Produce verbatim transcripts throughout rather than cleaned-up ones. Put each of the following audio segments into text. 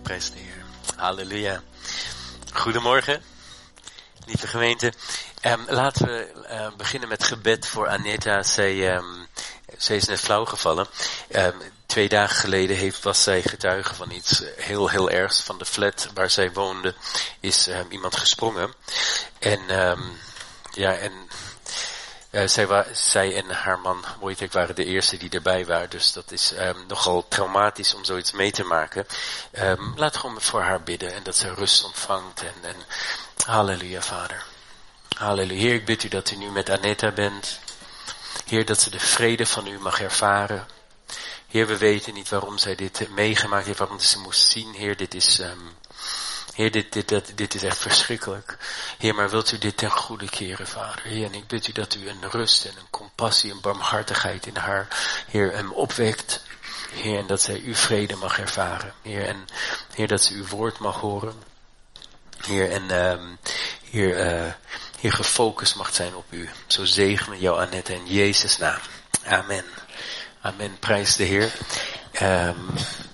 Prijs de Heer. Halleluja. Goedemorgen, lieve gemeente. Um, laten we uh, beginnen met gebed voor Aneta. Zij, um, zij is net flauw gevallen. Um, twee dagen geleden heeft, was zij getuige van iets heel, heel ergs. Van de flat waar zij woonde is um, iemand gesprongen. En um, ja, en Uh, zij, wa- zij en haar man Wojtek waren de eerste die erbij waren. Dus dat is um, nogal traumatisch om zoiets mee te maken. Um, laten we gewoon voor haar bidden. En dat ze rust ontvangt. En, en halleluja, Vader. Halleluja. Heer, ik bid u dat u nu met Aneta bent. Heer, dat ze de vrede van u mag ervaren. Heer, we weten niet waarom zij dit meegemaakt heeft. Waarom ze moest zien. Heer, dit is... Um, Heer, dit, dit, dit, dit is echt verschrikkelijk. Heer, maar wilt u dit ten goede keren, Vader? Heer, en ik bid u dat u een rust en een compassie en barmhartigheid in haar, Heer, hem opwekt. Heer, en dat zij uw vrede mag ervaren. Heer, en Heer, dat ze uw woord mag horen. Heer, en um, Heer, uh, Heer, gefocust mag zijn op u. Zo zegenen jou, Annette, in Jezus' naam. Amen. Amen. Prijs de Heer. Um,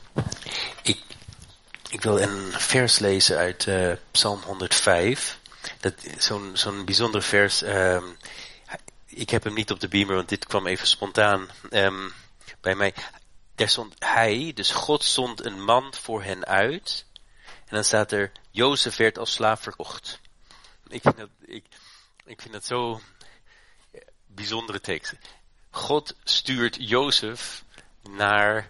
ik Ik wil een vers lezen uit uh, Psalm honderdvijf. Dat zo'n zo'n bijzonder vers. Um, ik heb hem niet op de beamer, want dit kwam even spontaan um, bij mij. Daar stond hij, dus God zond een man voor hen uit. En dan staat er, Jozef werd als slaaf verkocht. Ik vind dat, ik, ik vind dat zo bijzondere tekst. God stuurt Jozef naar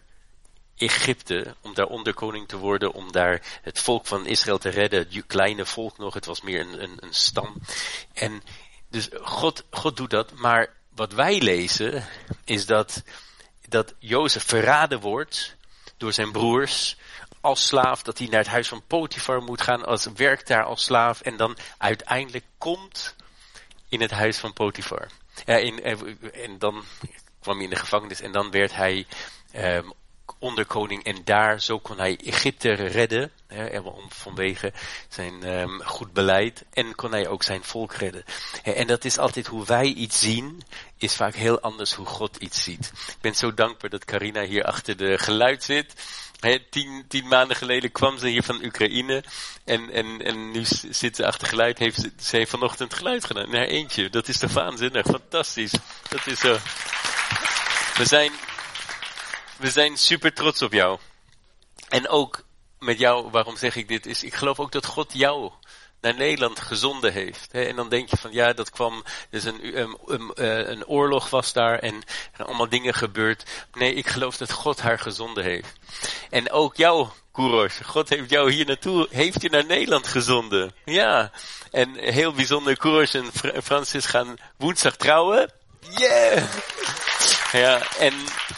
Egypte, om daar onderkoning te worden, om daar het volk van Israël te redden, het kleine volk nog, het was meer een, een, een stam. En dus God, God doet dat, maar wat wij lezen, is dat, dat Jozef verraden wordt door zijn broers, als slaaf, dat hij naar het huis van Potifar moet gaan, als werkt daar als slaaf, en dan uiteindelijk komt in het huis van Potifar. Ja, in, en dan kwam hij in de gevangenis, en dan werd hij um, onderkoning, en daar, zo kon hij Egypte redden, hè, vanwege zijn um, goed beleid, en kon hij ook zijn volk redden. En dat is altijd hoe wij iets zien, is vaak heel anders hoe God iets ziet. Ik ben zo dankbaar dat Carina hier achter de geluid zit. He, tien, tien maanden geleden kwam ze hier van Oekraïne, en, en, en nu zit ze achter geluid, heeft ze, ze heeft vanochtend geluid gedaan, in haar eentje. Dat is toch waanzinnig, fantastisch. Dat is zo. We zijn... We zijn super trots op jou. En ook met jou, waarom zeg ik dit, is ik geloof ook dat God jou naar Nederland gezonden heeft. Hè? En dan denk je van, ja, dat kwam, dus een, een, een, een oorlog was daar en er allemaal dingen gebeurd. Nee, ik geloof dat God haar gezonden heeft. En ook jou, Kouros, God heeft jou hier naartoe, heeft je naar Nederland gezonden. Ja, en heel bijzonder, Kouros en Francis gaan woensdag trouwen. Yeah! Ja, en...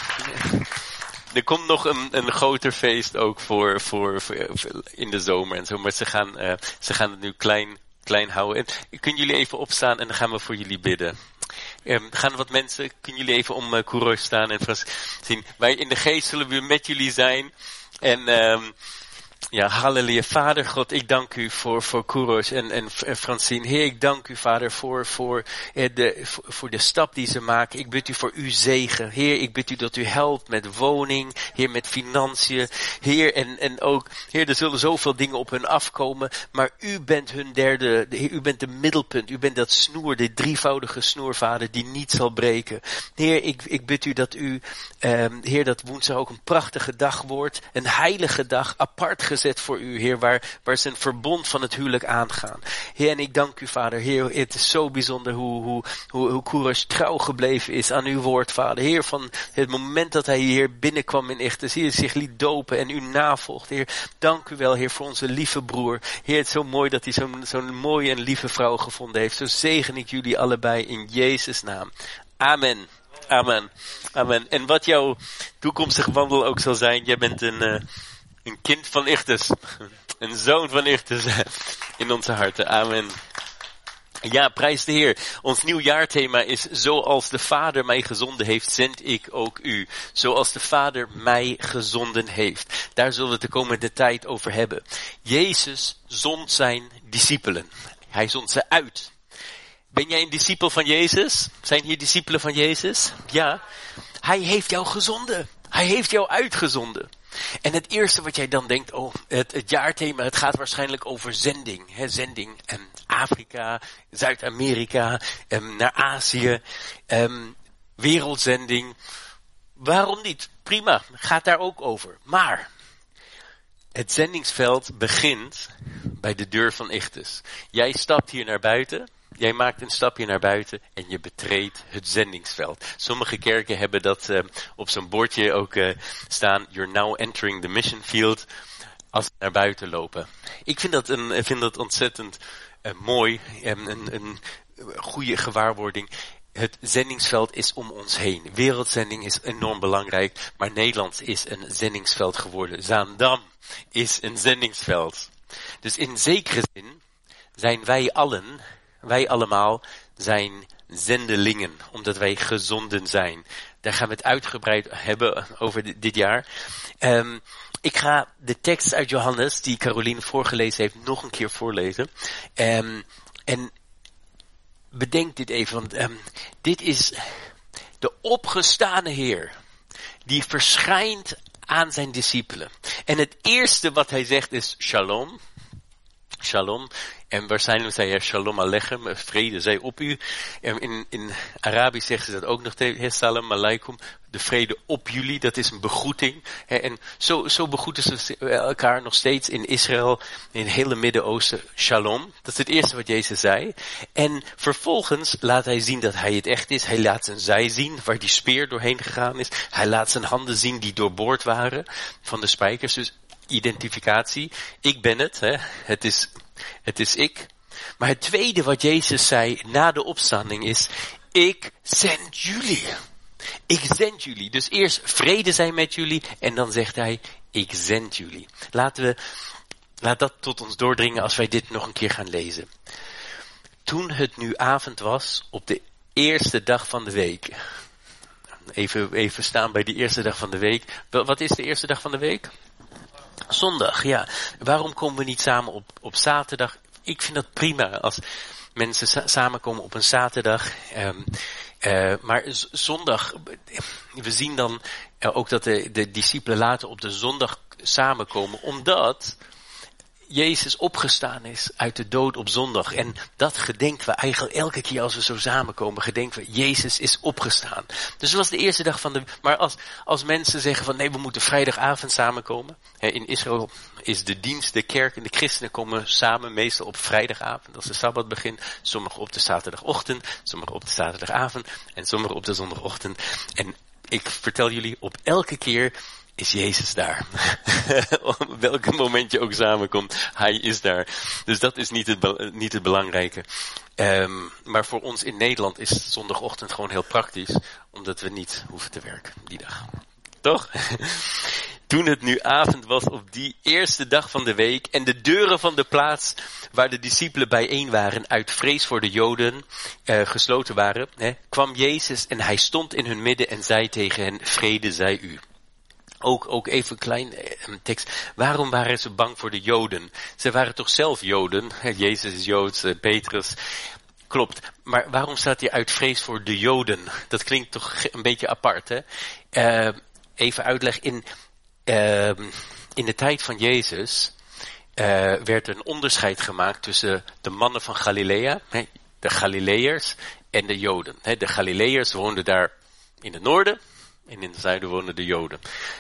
Er komt nog een, een groter feest ook voor, voor, voor, voor in de zomer en zo. Maar ze gaan, uh, ze gaan het nu klein, klein houden. En kunnen jullie even opstaan en dan gaan we voor jullie bidden. Um, gaan wat mensen, kunnen jullie even om uh, Kouros staan en Frans zien. Wij in de geest zullen we met jullie zijn. En um, ja, halleluja. Vader God, ik dank u voor, voor Kouros en, en, en Francine. Heer, ik dank u, Vader, voor, voor, eh, de, voor, voor de stap die ze maken. Ik bid u voor uw zegen. Heer, ik bid u dat u helpt met woning. Heer, met financiën. Heer, en, en ook, Heer, er zullen zoveel dingen op hun afkomen. Maar u bent hun derde, de, u bent de middelpunt. U bent dat snoer, de drievoudige snoer, Vader, die niet zal breken. Heer, ik, ik bid u dat u, eh, Heer, dat woensdag ook een prachtige dag wordt. Een heilige dag, apart gezet voor u, Heer, waar, waar zijn verbond van het huwelijk aangaan. Heer, en ik dank u, Vader. Heer, het is zo bijzonder hoe, hoe, hoe, hoe Kouros trouw gebleven is aan uw woord, Vader. Heer, van het moment dat hij hier binnenkwam in Ichthus, Heer, zich liet dopen en u navolgt. Heer, dank u wel, Heer, voor onze lieve broer. Heer, het is zo mooi dat hij zo'n, zo'n mooie en lieve vrouw gevonden heeft. Zo zegen ik jullie allebei in Jezus' naam. Amen. Amen. Amen. En wat jouw toekomstig wandel ook zal zijn, jij bent een... Uh, Een kind van Ichthus. Een zoon van Ichthus. In onze harten. Amen. Ja, prijs de Heer. Ons nieuwjaarthema is: zoals de Vader mij gezonden heeft, zend ik ook u. Zoals de Vader mij gezonden heeft. Daar zullen we het de komende tijd over hebben. Jezus zond zijn discipelen. Hij zond ze uit. Ben jij een discipel van Jezus? Zijn hier discipelen van Jezus? Ja. Hij heeft jou gezonden. Hij heeft jou uitgezonden. En het eerste wat jij dan denkt, oh, het, het jaarthema, het gaat waarschijnlijk over zending. Hè, zending, en Afrika, Zuid-Amerika, en naar Azië, en wereldzending. Waarom niet? Prima, gaat daar ook over. Maar het zendingsveld begint bij de deur van Ichthus. Jij stapt hier naar buiten. Jij maakt een stapje naar buiten en je betreedt het zendingsveld. Sommige kerken hebben dat uh, op zo'n bordje ook uh, staan. You're now entering the mission field. Als we naar buiten lopen. Ik vind dat, een, vind dat ontzettend uh, mooi. En een, een goede gewaarwording. Het zendingsveld is om ons heen. Wereldzending is enorm belangrijk. Maar Nederland is een zendingsveld geworden. Zaandam is een zendingsveld. Dus in zekere zin zijn wij allen... Wij allemaal zijn zendelingen, omdat wij gezonden zijn. Daar gaan we het uitgebreid hebben over dit, dit jaar. Um, ik ga de tekst uit Johannes, die Caroline voorgelezen heeft, nog een keer voorlezen. Um, en bedenk dit even, want um, dit is de opgestane Heer, die verschijnt aan zijn discipelen. En het eerste wat hij zegt is shalom. Shalom. En waarschijnlijk zei hij shalom aleichem, vrede zij op u. En in, in Arabisch zeggen ze dat ook nog tegen, salam alaikum, de vrede op jullie, dat is een begroeting. En zo, zo begroeten ze elkaar nog steeds in Israël, in het hele Midden-Oosten, shalom. Dat is het eerste wat Jezus zei. En vervolgens laat hij zien dat hij het echt is. Hij laat zijn zij zien, waar die speer doorheen gegaan is. Hij laat zijn handen zien die doorboord waren van de spijkers. Dus identificatie. Ik ben het, hè. Het is, het is ik. Maar het tweede wat Jezus zei na de opstanding is, ik zend jullie. Ik zend jullie. Dus eerst vrede zijn met jullie en dan zegt hij, ik zend jullie. Laten we, laat dat tot ons doordringen als wij dit nog een keer gaan lezen. Toen het nu avond was, op de eerste dag van de week. Even, even staan bij die eerste dag van de week. Wat is de eerste dag van de week? Zondag, ja. Waarom komen we niet samen op, op zaterdag? Ik vind dat prima als mensen sa- samenkomen op een zaterdag. Um, uh, maar z- zondag, we zien dan uh, ook dat de, de discipelen later op de zondag samenkomen. Omdat Jezus opgestaan is uit de dood op zondag. En dat gedenken we eigenlijk elke keer als we zo samenkomen. Gedenken we, Jezus is opgestaan. Dus dat was de eerste dag van de... Maar als, als mensen zeggen van nee, we moeten vrijdagavond samenkomen. Hè, in Israël is de dienst, de kerk en de christenen komen samen meestal op vrijdagavond. Als de Sabbat begint. Sommigen op de zaterdagochtend. Sommigen op de zaterdagavond. En sommigen op de zondagochtend. En ik vertel jullie, op elke keer is Jezus daar. Op welk moment je ook samenkomt, hij is daar. Dus dat is niet het, be- niet het belangrijke. Um, maar voor ons in Nederland is zondagochtend gewoon heel praktisch, omdat we niet hoeven te werken die dag. Toch? Toen het nu avond was op die eerste dag van de week en de deuren van de plaats waar de discipelen bijeen waren uit vrees voor de Joden uh, gesloten waren, hè, kwam Jezus en hij stond in hun midden en zei tegen hen, vrede zij u. Ook, ook even een klein uh, tekst. Waarom waren ze bang voor de Joden? Ze waren toch zelf Joden? Jezus is Joods, uh, Petrus. Klopt. Maar waarom staat hier uit vrees voor de Joden? Dat klinkt toch een beetje apart, hè? Uh, even uitleg. In, uh, in de tijd van Jezus uh, werd er een onderscheid gemaakt tussen de mannen van Galilea, hè, de Galileërs en de Joden. Hè, de Galileërs woonden daar in het noorden en in het zuiden woonden de Joden.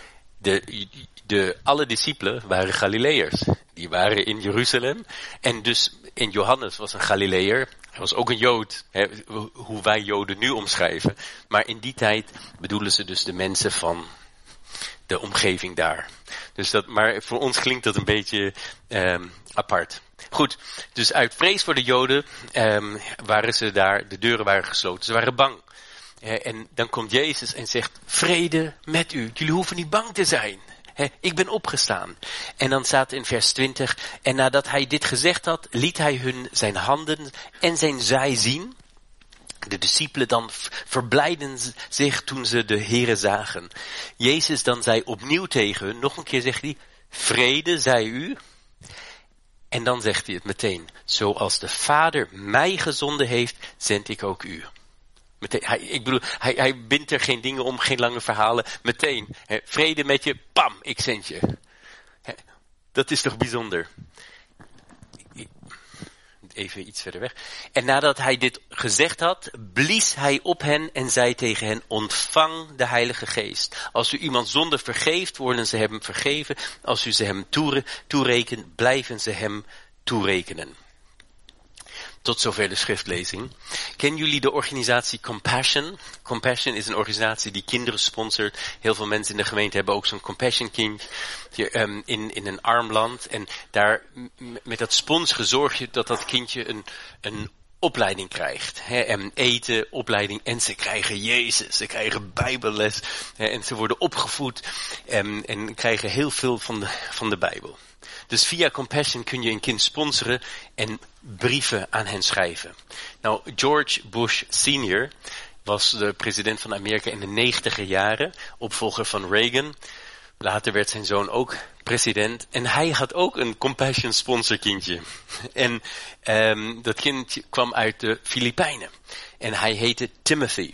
De, de, alle discipelen waren Galileërs. Die waren in Jeruzalem. En dus in Johannes was een Galileër. Hij was ook een Jood. Hè, hoe wij Joden nu omschrijven. Maar in die tijd bedoelen ze dus de mensen van de omgeving daar. Dus dat, maar voor ons klinkt dat een beetje um, apart. Goed, dus uit vrees voor de Joden um, waren ze daar, de deuren waren gesloten. Ze waren bang. Uh, en dan komt Jezus en zegt, vrede met u. Jullie hoeven niet bang te zijn. He, ik ben opgestaan. En dan staat in vers twintig, en nadat hij dit gezegd had, liet hij hun zijn handen en zijn zij zien. De discipelen dan verblijden zich toen ze de Here zagen. Jezus dan zei opnieuw tegen hun, nog een keer zegt hij, vrede zij u. En dan zegt hij het meteen, zoals de Vader mij gezonden heeft, zend ik ook u. Meteen, hij, ik bedoel, hij, hij bindt er geen dingen om, geen lange verhalen. Meteen, hè, vrede met je, pam, ik zend je. Hè, dat is toch bijzonder. Even iets verder weg. En nadat hij dit gezegd had, blies hij op hen en zei tegen hen, ontvang de Heilige Geest. Als u iemand zonde vergeeft, worden ze hem vergeven. Als u ze hem toere, toerekent, blijven ze hem toerekenen. Tot zover de schriftlezing. Kennen jullie de organisatie Compassion? Compassion is een organisatie die kinderen sponsort. Heel veel mensen in de gemeente hebben ook zo'n Compassion kind hier, um, in, in een arm land. En daar m- met dat sponsoren zorg je dat dat kindje een, een opleiding krijgt. Hè, en eten, opleiding. En ze krijgen Jezus. Ze krijgen Bijbelles. Hè, en ze worden opgevoed. En, en krijgen heel veel van de, van de Bijbel. Dus via Compassion kun je een kind sponsoren en brieven aan hen schrijven. Nou, George Bush senior was de president van Amerika in de negentiger jaren, opvolger van Reagan. Later werd zijn zoon ook president en hij had ook een Compassion sponsorkindje. En um, dat kindje kwam uit de Filipijnen en hij heette Timothy.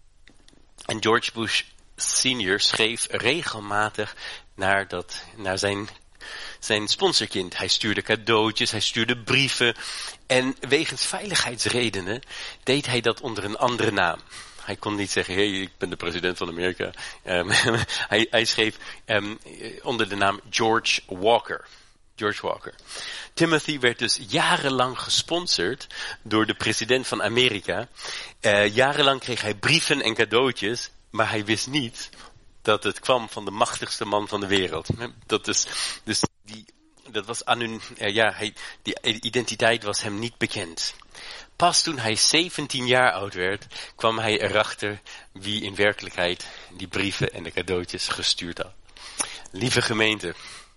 En George Bush senior schreef regelmatig naar, dat, naar zijn Zijn sponsorkind. Hij stuurde cadeautjes, hij stuurde brieven. En wegens veiligheidsredenen deed hij dat onder een andere naam. Hij kon niet zeggen, hé, hey, ik ben de president van Amerika. Um, hij, hij schreef um, onder de naam George Walker. George Walker. Timothy werd dus jarenlang gesponsord door de president van Amerika. Uh, jarenlang kreeg hij brieven en cadeautjes, maar hij wist niet dat het kwam van de machtigste man van de wereld. Dat is, dus die, dat was aan hun, uh, ja, hij, die identiteit was hem niet bekend. Pas toen hij zeventien jaar oud werd, kwam hij erachter wie in werkelijkheid die brieven en de cadeautjes gestuurd had. Lieve gemeente,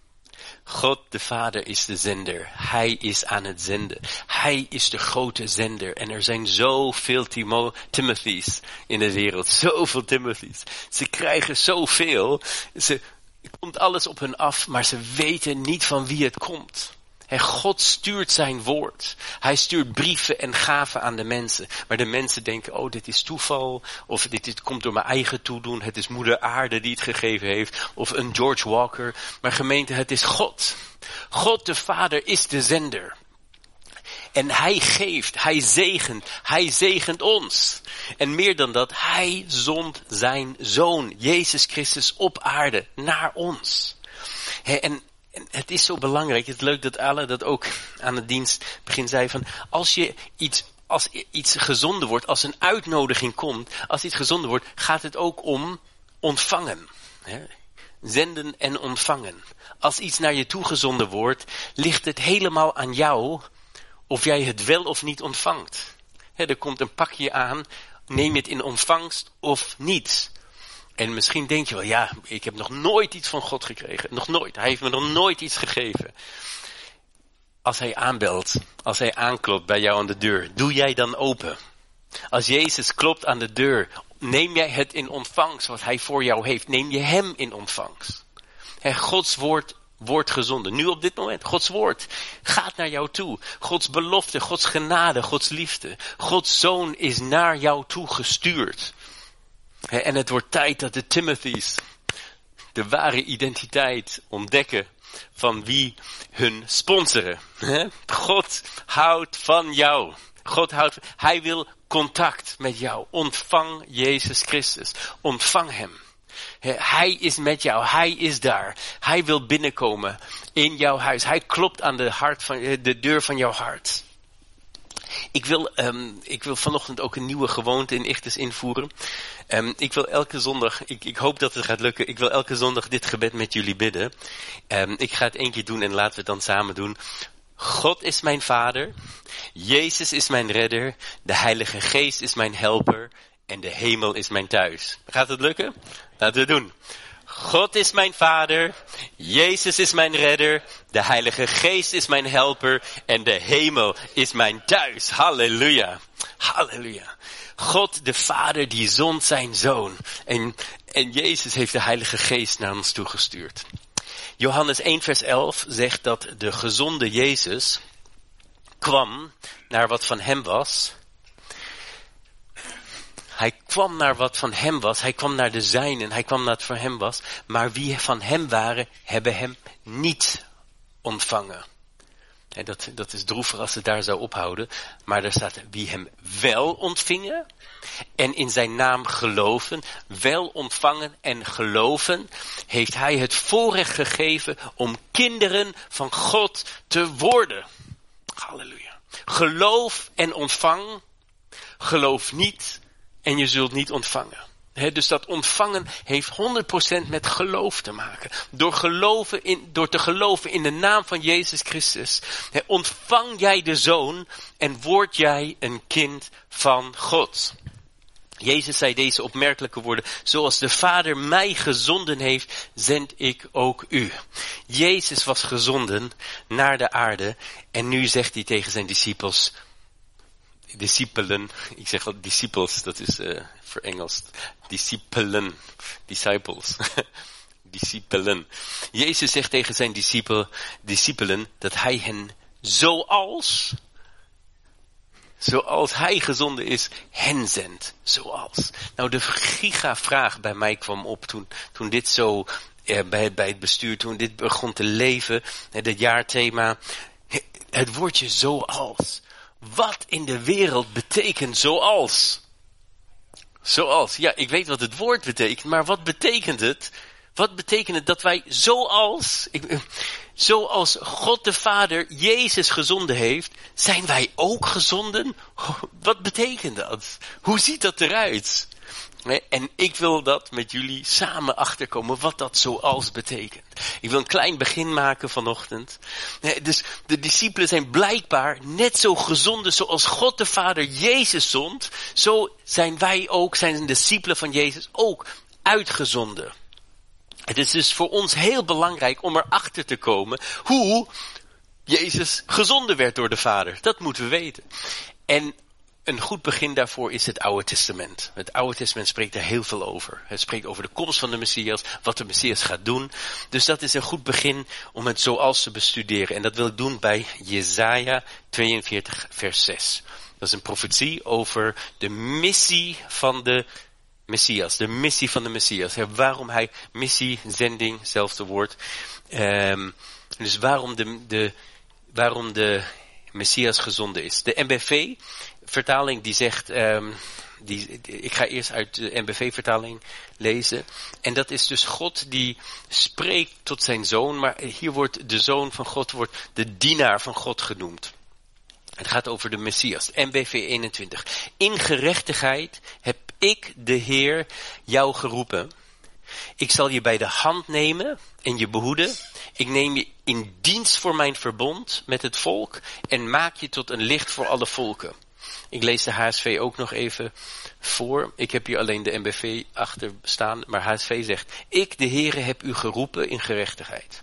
God de Vader is de zender. Hij is aan het zenden. Hij is de grote zender. En er zijn zoveel Timo- Timothy's in de wereld. Zoveel Timothy's. Ze krijgen zoveel. Ze komt alles op hun af, maar ze weten niet van wie het komt. En God stuurt zijn woord. Hij stuurt brieven en gaven aan de mensen. Maar de mensen denken, oh, dit is toeval. Of dit, dit komt door mijn eigen toedoen. Het is moeder aarde die het gegeven heeft. Of een George Walker. Maar gemeente, het is God. God de Vader is de zender. En hij geeft, hij zegent, hij zegent ons. En meer dan dat, hij zond zijn zoon, Jezus Christus, op aarde, naar ons. He, en En het is zo belangrijk, het is leuk dat alle dat ook aan het dienstbegin zei van, als je iets, als iets gezonden wordt, als een uitnodiging komt, als iets gezonden wordt, gaat het ook om ontvangen. Hè? Zenden en ontvangen. Als iets naar je toegezonden wordt, ligt het helemaal aan jou of jij het wel of niet ontvangt. Hè, er komt een pakje aan, neem je het in ontvangst of niet. En misschien denk je wel, ja, ik heb nog nooit iets van God gekregen. Nog nooit. Hij heeft me nog nooit iets gegeven. Als hij aanbelt, als hij aanklopt bij jou aan de deur, doe jij dan open? Als Jezus klopt aan de deur, neem jij het in ontvangst wat hij voor jou heeft. Neem je hem in ontvangst. He, Gods woord wordt gezonden. Nu op dit moment. Gods woord gaat naar jou toe. Gods belofte, Gods genade, Gods liefde. Gods zoon is naar jou toe gestuurd. He, en het wordt tijd dat de Timothy's de ware identiteit ontdekken van wie hun sponsoren. He? God houdt van jou. God houdt, hij wil contact met jou. Ontvang Jezus Christus. Ontvang hem. He, hij is met jou. Hij is daar. Hij wil binnenkomen in jouw huis. Hij klopt aan de, hart van, de deur van jouw hart. Ik wil, um, ik wil vanochtend ook een nieuwe gewoonte in Ichthus invoeren. Um, ik wil elke zondag, ik, ik hoop dat het gaat lukken, ik wil elke zondag dit gebed met jullie bidden. Um, ik ga het één keer doen en laten we het dan samen doen. God is mijn Vader, Jezus is mijn redder, de Heilige Geest is mijn helper en de hemel is mijn thuis. Gaat het lukken? Laten we het doen. God is mijn Vader, Jezus is mijn redder, de Heilige Geest is mijn helper en de hemel is mijn thuis. Halleluja, halleluja. God de Vader die zond zijn Zoon en, en Jezus heeft de Heilige Geest naar ons toegestuurd. Johannes één vers elf zegt dat de gezonde Jezus kwam naar wat van hem was. Hij kwam naar wat van hem was. Hij kwam naar de zijnen. Hij kwam naar wat van hem was. Maar wie van hem waren, hebben hem niet ontvangen. He, dat, dat is droevig als het daar zou ophouden. Maar er staat wie hem wel ontvingen. En in zijn naam geloven. Wel ontvangen en geloven. Heeft hij het voorrecht gegeven om kinderen van God te worden. Halleluja. Geloof en ontvang. Geloof niet en je zult niet ontvangen. He, dus dat ontvangen heeft honderd procent met geloof te maken. Door, geloven in, door te geloven in de naam van Jezus Christus. He, ontvang jij de Zoon en word jij een kind van God. Jezus zei deze opmerkelijke woorden. Zoals de Vader mij gezonden heeft, zend ik ook u. Jezus was gezonden naar de aarde. En nu zegt hij tegen zijn discipels. Discipelen. Ik zeg al disciples. Dat is uh, verengeld. Discipelen. Disciples. Discipelen. Jezus zegt tegen zijn discipel, discipelen dat hij hen zoals... Zoals hij gezonden is, hen zendt. Zoals. Nou, de gigavraag bij mij kwam op toen, toen dit zo, eh, bij, bij het bestuur, toen dit begon te leven, het jaarthema. Het woordje zoals. Wat in de wereld betekent zoals? Zoals. Ja, ik weet wat het woord betekent, maar wat betekent het? Wat betekent het dat wij zoals, ik, zoals God de Vader Jezus gezonden heeft, zijn wij ook gezonden? Wat betekent dat? Hoe ziet dat eruit? En ik wil dat met jullie samen achterkomen wat dat zoals betekent. Ik wil een klein begin maken vanochtend. Dus de discipelen zijn blijkbaar net zo gezonden zoals God de Vader Jezus zond. Zo zijn wij ook, zijn de discipelen van Jezus ook uitgezonden. Het is dus voor ons heel belangrijk om erachter te komen hoe Jezus gezonden werd door de Vader. Dat moeten we weten. En een goed begin daarvoor is het Oude Testament. Het Oude Testament spreekt er heel veel over. Het spreekt over de komst van de Messias, wat de Messias gaat doen. Dus dat is een goed begin om het zoals te bestuderen. En dat wil ik doen bij Jesaja tweeënveertig vers zes. Dat is een profetie over de missie van de Messias, de missie van de Messias. Ja, waarom hij, missie, zending, zelfde woord. Um, dus waarom de, de, waarom de Messias gezonden is. De N B V-vertaling die zegt, um, die, ik ga eerst uit de N B V-vertaling lezen. En dat is dus God die spreekt tot zijn zoon, maar hier wordt de zoon van God, wordt de dienaar van God genoemd. Het gaat over de Messias. N B V eenentwintig. In gerechtigheid heb ik, de Heer, jou geroepen. Ik zal je bij de hand nemen en je behoeden. Ik neem je in dienst voor mijn verbond met het volk en maak je tot een licht voor alle volken. Ik lees de H S V ook nog even voor. Ik heb hier alleen de N B V achter staan, maar H S V zegt, ik, de Heere, heb u geroepen in gerechtigheid.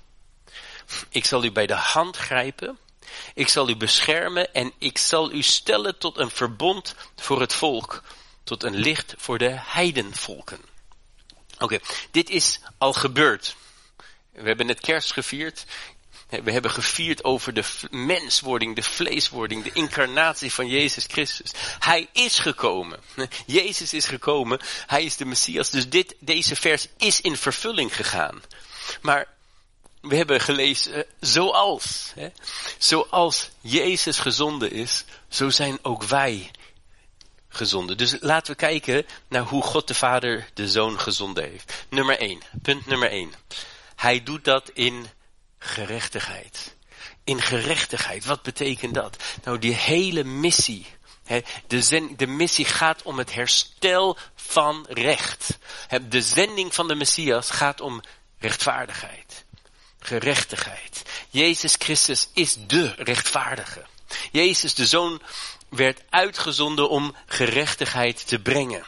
Ik zal u bij de hand grijpen. Ik zal u beschermen en ik zal u stellen tot een verbond voor het volk. Tot een licht voor de heidenvolken. Oké, okay, dit is al gebeurd. We hebben net kerst gevierd. We hebben gevierd over de menswording, de vleeswording, de incarnatie van Jezus Christus. Hij is gekomen. Jezus is gekomen. Hij is de Messias. Dus dit, deze vers is in vervulling gegaan. Maar we hebben gelezen, uh, zoals, hè, zoals Jezus gezonden is, zo zijn ook wij gezonden. Dus laten we kijken naar hoe God de Vader de Zoon gezonden heeft. Nummer één, punt nummer één. Hij doet dat in gerechtigheid. In gerechtigheid, wat betekent dat? Nou, die hele missie, hè, de, zen, de missie gaat om het herstel van recht. Hè, de zending van de Messias gaat om rechtvaardigheid. Gerechtigheid. Jezus Christus is de rechtvaardige. Jezus, de Zoon, werd uitgezonden om gerechtigheid te brengen.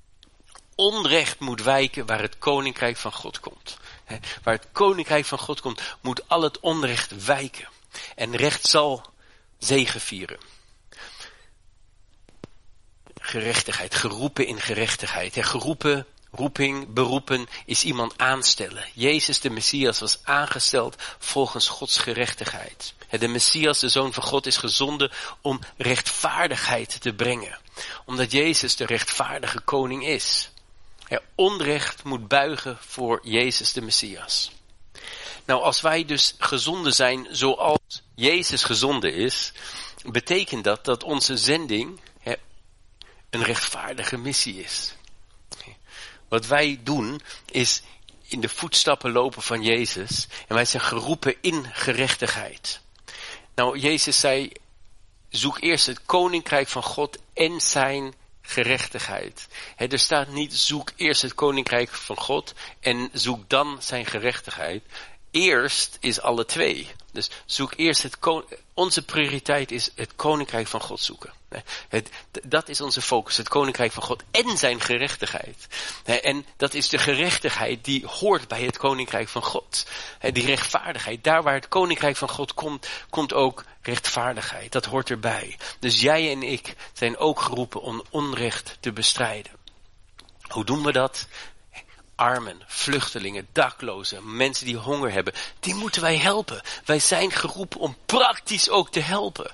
Onrecht moet wijken waar het koninkrijk van God komt. He, waar het koninkrijk van God komt, moet al het onrecht wijken. En recht zal zegevieren. Gerechtigheid, geroepen in gerechtigheid. He, geroepen, roeping, beroepen, is iemand aanstellen. Jezus de Messias was aangesteld volgens Gods gerechtigheid. De Messias, de Zoon van God, is gezonden om rechtvaardigheid te brengen. Omdat Jezus de rechtvaardige koning is. Onrecht moet buigen voor Jezus de Messias. Nou, als wij dus gezonden zijn zoals Jezus gezonden is, betekent dat dat onze zending hè, een rechtvaardige missie is. Wat wij doen is in de voetstappen lopen van Jezus en wij zijn geroepen in gerechtigheid. Nou, Jezus zei, zoek eerst het koninkrijk van God en zijn gerechtigheid. He, er staat niet, zoek eerst het koninkrijk van God en zoek dan zijn gerechtigheid. Eerst is alle twee. Dus zoek eerst het koninkrijk. Onze prioriteit is het koninkrijk van God zoeken. Het, dat is onze focus, het koninkrijk van God en zijn gerechtigheid. En dat is de gerechtigheid die hoort bij het koninkrijk van God. Die rechtvaardigheid, daar waar het koninkrijk van God komt, komt ook rechtvaardigheid. Dat hoort erbij. Dus jij en ik zijn ook geroepen om onrecht te bestrijden. Hoe doen we dat? Armen, vluchtelingen, daklozen, mensen die honger hebben, die moeten wij helpen. Wij zijn geroepen om praktisch ook te helpen.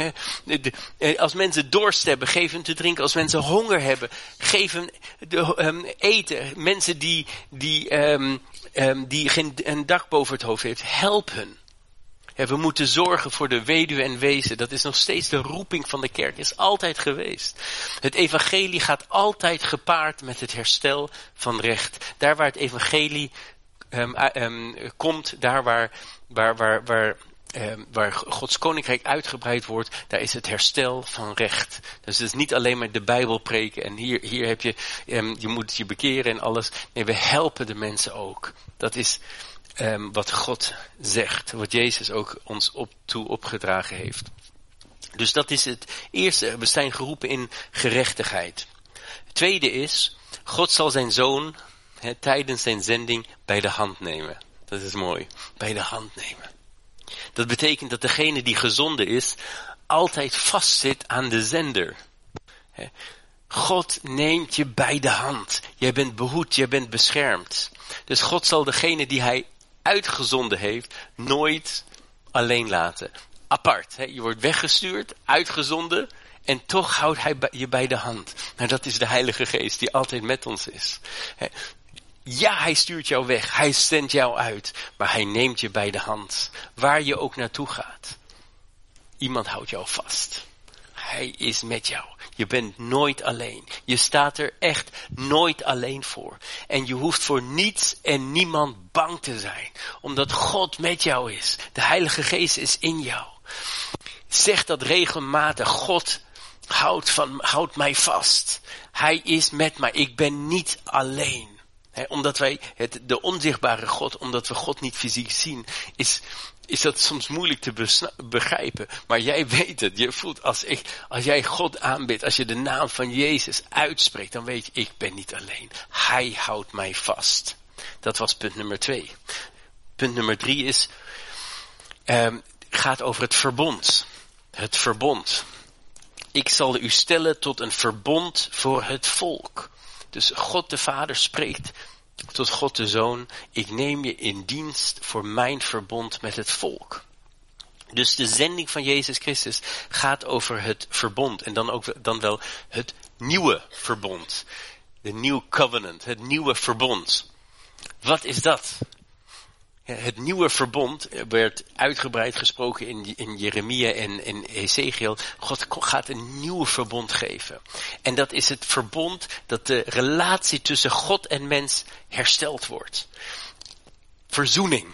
Als mensen dorst hebben, geef hen te drinken. Als mensen honger hebben, geef hen de, um, eten. Mensen die, die, um, um, die geen een dak boven het hoofd heeft, help hen. Ja, we moeten zorgen voor de weduwe en wezen. Dat is nog steeds de roeping van de kerk. Is altijd geweest. Het evangelie gaat altijd gepaard met het herstel van recht. Daar waar het evangelie um, um, komt, daar waar, waar, waar, waar, um, waar Gods koninkrijk uitgebreid wordt, daar is het herstel van recht. Dus het is niet alleen maar de Bijbel preken en hier, hier heb je, um, je moet je bekeren en alles. Nee, we helpen de mensen ook. Dat is Um, wat God zegt, wat Jezus ook ons op, toe opgedragen heeft. Dus dat is het eerste, we zijn geroepen in gerechtigheid. Het tweede is, God zal zijn zoon he, tijdens zijn zending bij de hand nemen. Dat is mooi, bij de hand nemen. Dat betekent dat degene die gezonden is, altijd vastzit aan de zender. He, God neemt je bij de hand. Jij bent behoed, jij bent beschermd. Dus God zal degene die hij uitgezonden heeft, nooit alleen laten. Apart. Hè? Je wordt weggestuurd, uitgezonden en toch houdt hij je bij de hand. Nou, dat is de Heilige Geest die altijd met ons is. Hè? Ja, hij stuurt jou weg, hij zendt jou uit, maar hij neemt je bij de hand. Waar je ook naartoe gaat. Iemand houdt jou vast. Hij is met jou. Je bent nooit alleen. Je staat er echt nooit alleen voor. En je hoeft voor niets en niemand bang te zijn. Omdat God met jou is. De Heilige Geest is in jou. Zeg dat regelmatig. God houdt, van, houdt mij vast. Hij is met mij. Ik ben niet alleen. He, omdat wij het, de onzichtbare God, omdat we God niet fysiek zien, is... is dat soms moeilijk te besna- begrijpen. Maar jij weet het. Je voelt als, ik, als jij God aanbidt, als je de naam van Jezus uitspreekt, dan weet je, ik ben niet alleen. Hij houdt mij vast. Dat was punt nummer twee. Punt nummer drie is, um, gaat over het verbond. Het verbond. Ik zal u stellen tot een verbond voor het volk. Dus God de Vader spreekt tot God de Zoon, ik neem je in dienst voor mijn verbond met het volk. Dus de zending van Jezus Christus gaat over het verbond. En dan ook dan wel het nieuwe verbond. De new covenant, het nieuwe verbond. Wat is dat? Het nieuwe verbond werd uitgebreid gesproken in, in Jeremia en in Ezekiel. God gaat een nieuw verbond geven. En dat is het verbond dat de relatie tussen God en mens hersteld wordt. Verzoening.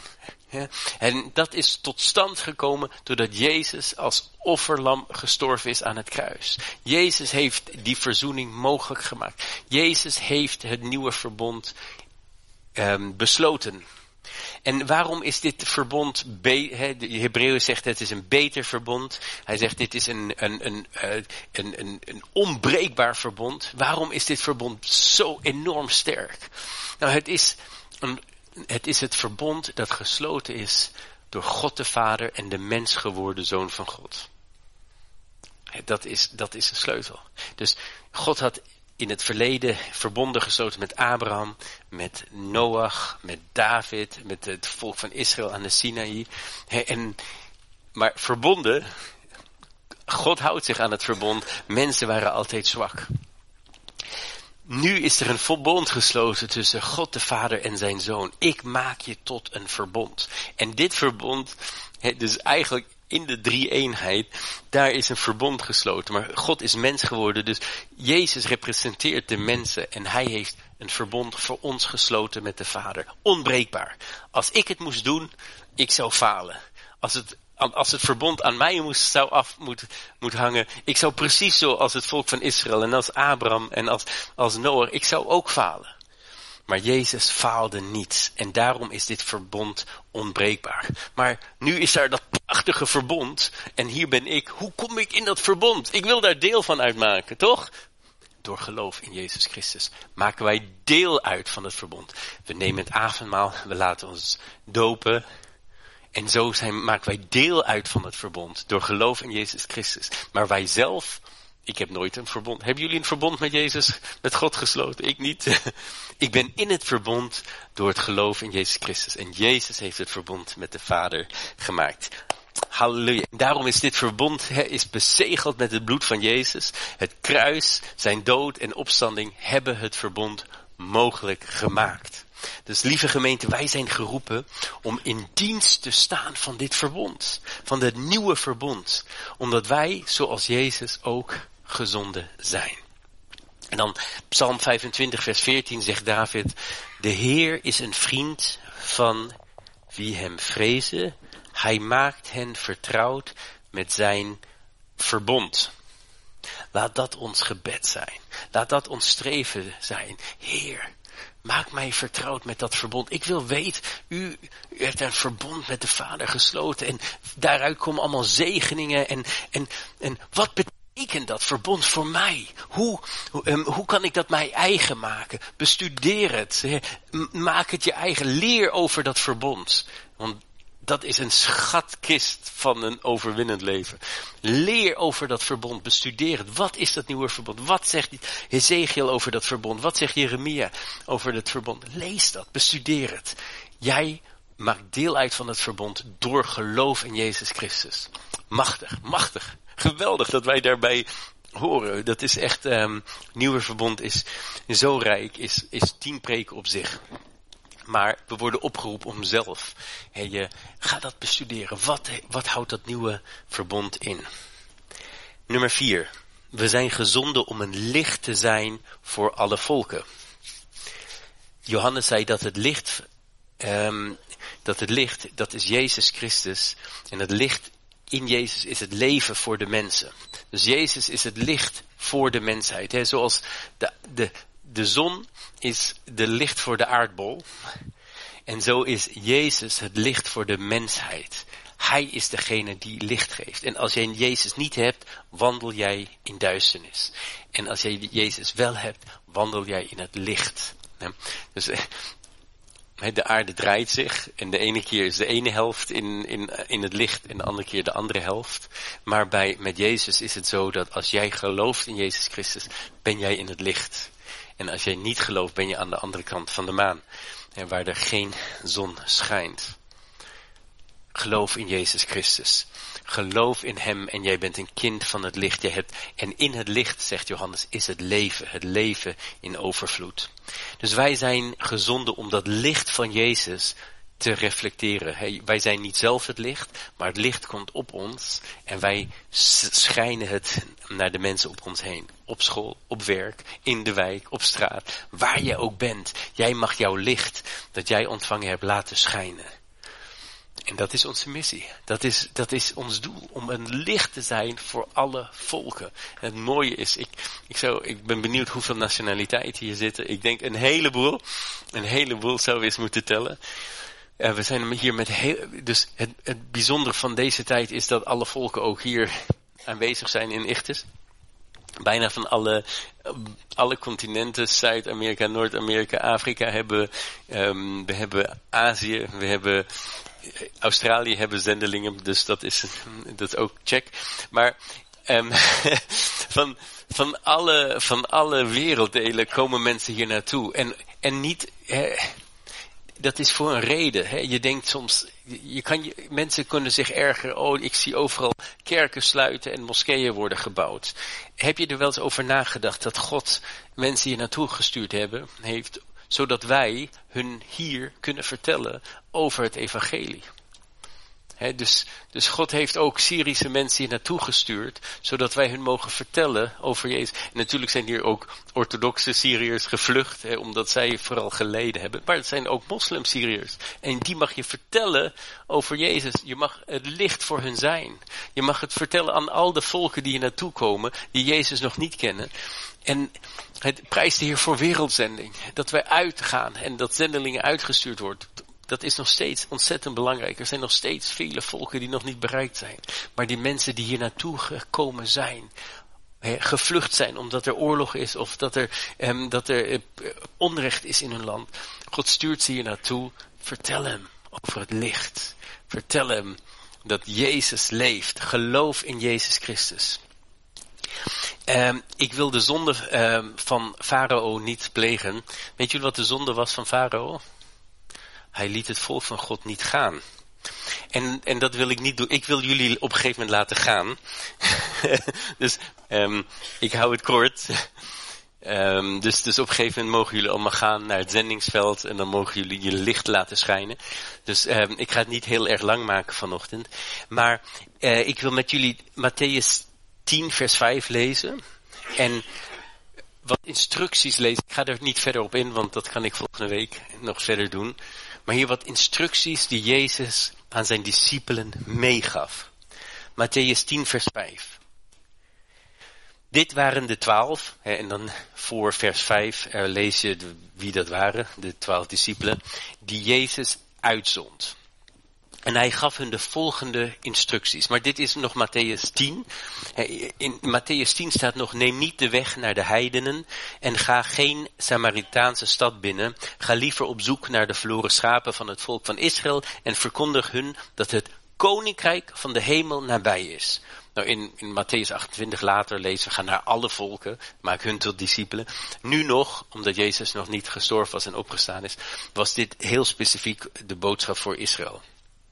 En dat is tot stand gekomen doordat Jezus als offerlam gestorven is aan het kruis. Jezus heeft die verzoening mogelijk gemaakt. Jezus heeft het nieuwe verbond um, besloten. En waarom is dit verbond, be- he, de Hebreeën zegt het is een beter verbond. Hij zegt dit is een, een, een, een, een, een onbreekbaar verbond. Waarom is dit verbond zo enorm sterk? Nou, het is, een, het is het verbond dat gesloten is door God de Vader en de mens geworden Zoon van God. Dat is, dat is een sleutel. Dus God had in het verleden verbonden gesloten met Abraham, met Noach, met David, met het volk van Israël aan de Sinaï. He, en, maar verbonden, God houdt zich aan het verbond. Mensen waren altijd zwak. Nu is er een verbond gesloten tussen God de Vader en zijn Zoon. Ik maak je tot een verbond. En dit verbond, he, dus eigenlijk in de drie-eenheid, daar is een verbond gesloten. Maar God is mens geworden, dus Jezus representeert de mensen. En hij heeft een verbond voor ons gesloten met de Vader. Onbreekbaar. Als ik het moest doen, ik zou falen. Als het, als het verbond aan mij moest, zou af moet, moet hangen, ik zou precies zo als het volk van Israël en als Abraham en als, als Noach, ik zou ook falen. Maar Jezus faalde niet. En daarom is dit verbond onbreekbaar. Maar nu is er dat prachtige verbond. En hier ben ik. Hoe kom ik in dat verbond? Ik wil daar deel van uitmaken, toch? Door geloof in Jezus Christus maken wij deel uit van het verbond. We nemen het avondmaal. We laten ons dopen. En zo zijn, maken wij deel uit van het verbond. Door geloof in Jezus Christus. Maar wij zelf... Ik heb nooit een verbond. Hebben jullie een verbond met Jezus, met God gesloten? Ik niet. Ik ben in het verbond door het geloof in Jezus Christus. En Jezus heeft het verbond met de Vader gemaakt. Halleluja. Daarom is dit verbond he, is bezegeld met het bloed van Jezus. Het kruis, zijn dood en opstanding hebben het verbond mogelijk gemaakt. Dus lieve gemeente, wij zijn geroepen om in dienst te staan van dit verbond. Van het nieuwe verbond. Omdat wij, zoals Jezus, ook gezonden zijn. En dan Psalm vijfentwintig vers veertien zegt David: de Heer is een vriend van wie hem vrezen. Hij maakt hen vertrouwd met zijn verbond. Laat dat ons gebed zijn. Laat dat ons streven zijn. Heer, maak mij vertrouwd met dat verbond. Ik wil weten, u, u hebt een verbond met de Vader gesloten. En daaruit komen allemaal zegeningen. En, en, en wat betekent dat verbond voor mij? Hoe, hoe, um, hoe kan ik dat mij eigen maken? Bestudeer het. Maak het je eigen. Leer over dat verbond. Want dat is een schatkist van een overwinnend leven. Leer over dat verbond. Bestudeer het. Wat is dat nieuwe verbond? Wat zegt Ezekiel over dat verbond? Wat zegt Jeremia over dat verbond? Lees dat. Bestudeer het. Jij maakt deel uit van het verbond door geloof in Jezus Christus. Machtig, machtig. Geweldig dat wij daarbij horen. Dat is echt, um, nieuwe verbond is zo rijk, is, is tien preken op zich. Maar we worden opgeroepen om zelf. Hey, je, ga dat bestuderen. Wat, wat houdt dat nieuwe verbond in? Nummer vier. We zijn gezonden om een licht te zijn voor alle volken. Johannes zei dat het licht, um, dat het licht, dat is Jezus Christus. En het licht in Jezus is het leven voor de mensen. Dus Jezus is het licht voor de mensheid. Hè? Zoals de, de, de zon is de licht voor de aardbol. En zo is Jezus het licht voor de mensheid. Hij is degene die licht geeft. En als jij Jezus niet hebt, wandel jij in duisternis. En als jij Jezus wel hebt, wandel jij in het licht. Dus de aarde draait zich. En de ene keer is de ene helft in, in, in het licht en de andere keer de andere helft. Maar bij, met Jezus is het zo dat als jij gelooft in Jezus Christus, ben jij in het licht. En als jij niet gelooft, ben je aan de andere kant van de maan. En waar er geen zon schijnt. Geloof in Jezus Christus. Geloof in hem en jij bent een kind van het licht. Je hebt, en in het licht, zegt Johannes, is het leven. Het leven in overvloed. Dus wij zijn gezonden om dat licht van Jezus te reflecteren. Hey, wij zijn niet zelf het licht, maar het licht komt op ons. En wij schijnen het naar de mensen op ons heen. Op school, op werk, in de wijk, op straat. Waar jij ook bent. Jij mag jouw licht dat jij ontvangen hebt laten schijnen. En dat is onze missie. Dat is, dat is ons doel. Om een licht te zijn voor alle volken. En het mooie is, ik, ik, zou, ik ben benieuwd hoeveel nationaliteiten hier zitten. Ik denk een heleboel. Een heleboel zou we eens moeten tellen. Uh, we zijn hier met heel, dus het, het bijzondere van deze tijd is dat alle volken ook hier aanwezig zijn in Ichthus. Bijna van alle, alle continenten, Zuid-Amerika, Noord-Amerika, Afrika hebben, um, we hebben Azië, we hebben Australië hebben zendelingen, dus dat is, dat is ook check. Maar um, van, van alle, van alle werelddelen komen mensen hier naartoe. En, en niet, eh, dat is voor een reden. Hè. Je denkt soms, je kan, je, mensen kunnen zich ergeren. Oh, ik zie overal kerken sluiten en moskeeën worden gebouwd. Heb je er wel eens over nagedacht dat God mensen hier naartoe gestuurd hebben, heeft, zodat wij hun hier kunnen vertellen over het evangelie? He, dus, dus God heeft ook Syrische mensen hier naartoe gestuurd, zodat wij hun mogen vertellen over Jezus. En natuurlijk zijn hier ook orthodoxe Syriërs gevlucht, he, omdat zij vooral geleden hebben. Maar het zijn ook moslim-Syriërs. En die mag je vertellen over Jezus. Je mag het licht voor hun zijn. Je mag het vertellen aan al de volken die hier naartoe komen, die Jezus nog niet kennen. En het prijst de Heer voor wereldzending. Dat wij uitgaan en dat zendelingen uitgestuurd worden. Dat is nog steeds ontzettend belangrijk. Er zijn nog steeds vele volken die nog niet bereikt zijn. Maar die mensen die hier naartoe gekomen zijn, he, gevlucht zijn omdat er oorlog is of dat er, um, dat er uh, onrecht is in hun land. God stuurt ze hier naartoe. Vertel hem over het licht. Vertel hem dat Jezus leeft. Geloof in Jezus Christus. Um, ik wil de zonde um, van Farao niet plegen. Weet jullie wat de zonde was van Farao? Hij liet het volk van God niet gaan. En, en dat wil ik niet doen. Ik wil jullie op een gegeven moment laten gaan. dus um, ik hou het kort. Um, dus, dus op een gegeven moment mogen jullie allemaal gaan naar het zendingsveld. En dan mogen jullie je licht laten schijnen. Dus um, ik ga het niet heel erg lang maken vanochtend. Maar uh, ik wil met jullie Mattheüs tien vers vijf lezen. En wat instructies lezen. Ik ga er niet verder op in, want dat kan ik volgende week nog verder doen. Maar hier wat instructies die Jezus aan zijn discipelen meegaf. Mattheüs tien vers vijf. Dit waren de twaalf. Hè, en dan voor vers vijf uh, lees je de, wie dat waren. De twaalf discipelen. Die Jezus uitzond. En hij gaf hun de volgende instructies. Maar dit is nog Mattheüs tien. In Mattheüs tien staat nog: neem niet de weg naar de heidenen en ga geen Samaritaanse stad binnen. Ga liever op zoek naar de verloren schapen van het volk van Israël en verkondig hun dat het koninkrijk van de hemel nabij is. Nou, in, in Mattheüs achtentwintig later lezen we: ga naar alle volken, maak hun tot discipelen. Nu nog, omdat Jezus nog niet gestorven was en opgestaan is, was dit heel specifiek de boodschap voor Israël.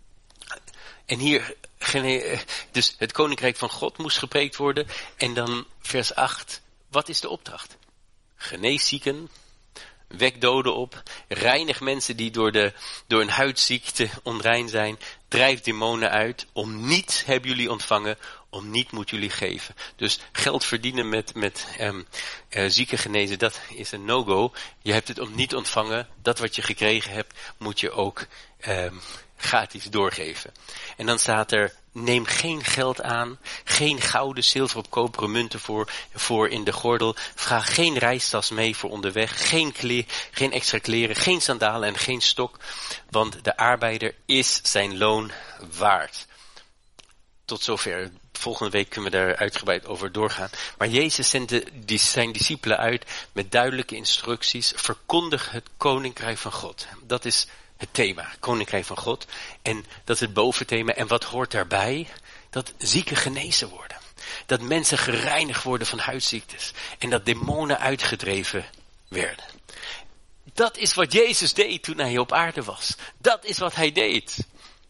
En hier, dus het koninkrijk van God moest gepreekt worden. En dan vers acht, wat is de opdracht? Genees zieken, wek doden op, reinig mensen die door, de, door een huidziekte onrein zijn, drijf demonen uit. Om niet hebben jullie ontvangen, om niet moet jullie geven. Dus geld verdienen met, met um, uh, zieken genezen, dat is een no-go. Je hebt het om niet ontvangen, dat wat je gekregen hebt, moet je ook um, gratis doorgeven. En dan staat er: neem geen geld aan, geen gouden, zilver of koperen munten voor, voor in de gordel. Vraag geen reistas mee voor onderweg, geen, kleer, geen extra kleren, geen sandalen en geen stok. Want de arbeider is zijn loon waard. Tot zover. Volgende week kunnen we daar uitgebreid over doorgaan. Maar Jezus zendt die, zijn discipelen uit met duidelijke instructies. Verkondig het koninkrijk van God. Dat is het thema, koninkrijk van God. En dat is het boventhema. En wat hoort daarbij? Dat zieken genezen worden. Dat mensen gereinigd worden van huidziektes. En dat demonen uitgedreven werden. Dat is wat Jezus deed toen hij op aarde was. Dat is wat hij deed.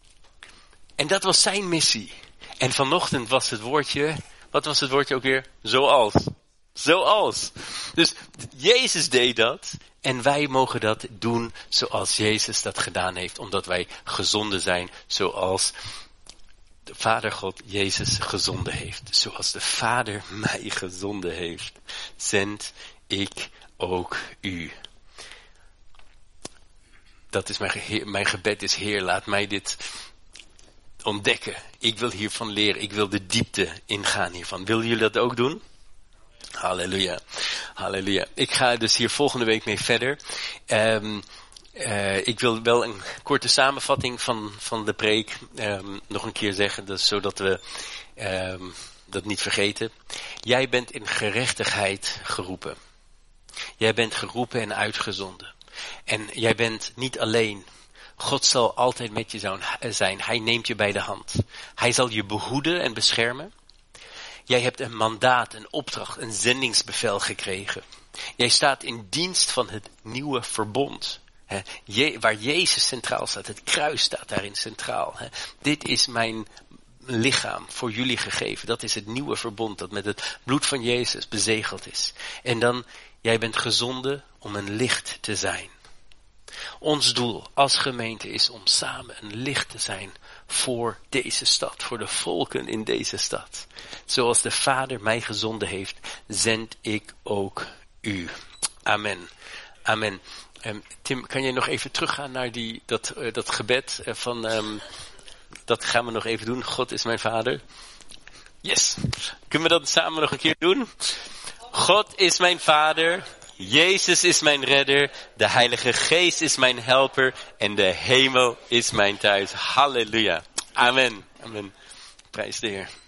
En dat was zijn missie. En vanochtend was het woordje, wat was het woordje ook weer? Zoals. Zoals. Dus Jezus deed dat. En wij mogen dat doen zoals Jezus dat gedaan heeft. Omdat wij gezonden zijn zoals de Vader God Jezus gezonden heeft. Zoals de Vader mij gezonden heeft, zend ik ook u. Dat is mijn, mijn gebed is: Heer, laat mij dit ontdekken. Ik wil hiervan leren. Ik wil de diepte ingaan hiervan. Willen jullie dat ook doen? Halleluja. Halleluja. Ik ga dus hier volgende week mee verder. Um, uh, ik wil wel een korte samenvatting van, van de preek um, nog een keer zeggen. Dus zodat we um, dat niet vergeten. Jij bent in gerechtigheid geroepen. Jij bent geroepen en uitgezonden. En jij bent niet alleen. God zal altijd met je zijn. Hij neemt je bij de hand. Hij zal je behoeden en beschermen. Jij hebt een mandaat, een opdracht, een zendingsbevel gekregen. Jij staat in dienst van het nieuwe verbond. He, je, waar Jezus centraal staat, het kruis staat daarin centraal. He, dit is mijn lichaam voor jullie gegeven. Dat is het nieuwe verbond dat met het bloed van Jezus bezegeld is. En dan, jij bent gezonden om een licht te zijn. Ons doel als gemeente is om samen een licht te zijn voor deze stad, voor de volken in deze stad. Zoals de Vader mij gezonden heeft, zend ik ook u. Amen. Amen. Um, Tim, kan jij nog even teruggaan naar die, dat, uh, dat gebed uh, van, um, dat gaan we nog even doen. God is mijn Vader. Yes. Kunnen we dat samen nog een keer doen? God is mijn Vader. Jezus is mijn redder. De Heilige Geest is mijn helper. En de hemel is mijn thuis. Halleluja. Amen. Amen. Prijs de Heer.